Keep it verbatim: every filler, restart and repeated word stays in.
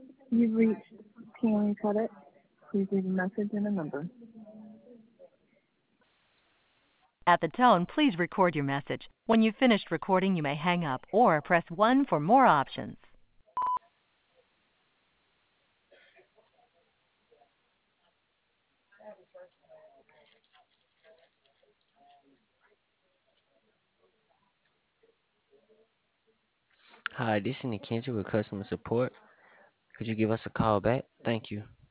You've reached Tanny Credit. Please leave a message and a number. At the tone, please record your message. When you've finished recording, you may hang up or press one for more options. Hi, this is Nikenji with customer support. Could you give us a call back? Thank you.